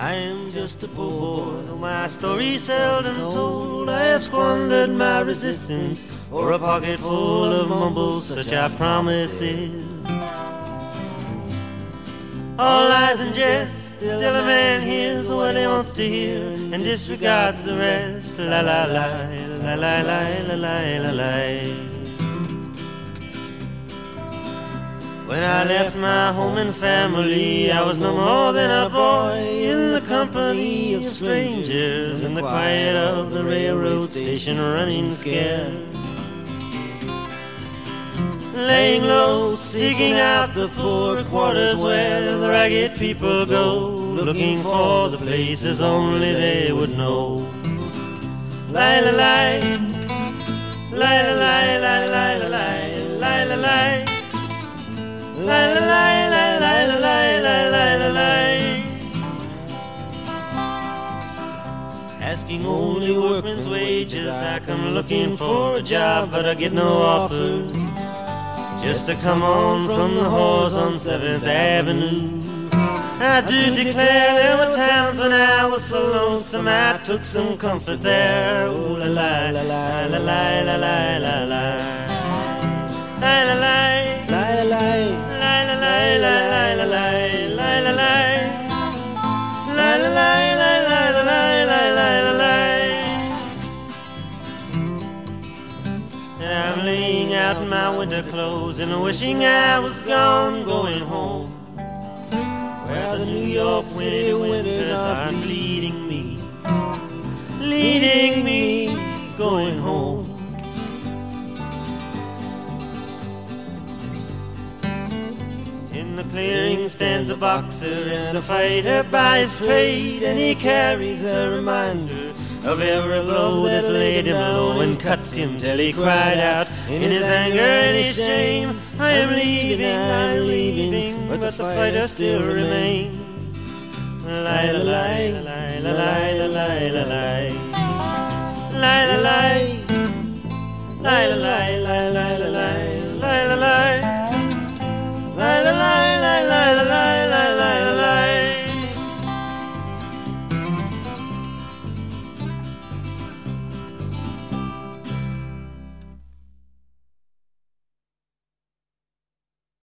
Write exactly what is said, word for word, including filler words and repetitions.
I am just a poor boy, though my story seldom told. I have squandered my resistance for a pocket full of mumbles, such are promises. All lies and jest, still a man hears what he wants to hear and disregards the rest. La la la, la la la, la la la la. When I left my home and family, I was no more than a boy in the company of strangers, in the quiet of the railroad station, running scared, laying low, seeking out the poor quarters where the ragged people go, looking for the places only they would know. La la la, la la la, la la la, la la la. La la la la la la la la la la. Asking only workman's wages, I come looking for a job, but I get no offers. Just to come on from the halls on seventh Avenue. I do declare there were times when I was so lonesome I took some comfort there. Oh la la la la la la la la la la la la la la la. I'm laying out my winter clothes and wishing I was gone, going home, where the New York City winters are leading me, leading me, going home. In the clearing stands a boxer and a fighter by his trade, and he carries a reminder of every blow that's laid him low and cut him till he cried out in his anger and his shame, I am leaving, I am leaving, but the fighter still remains. La la la la la la la la la la la la la.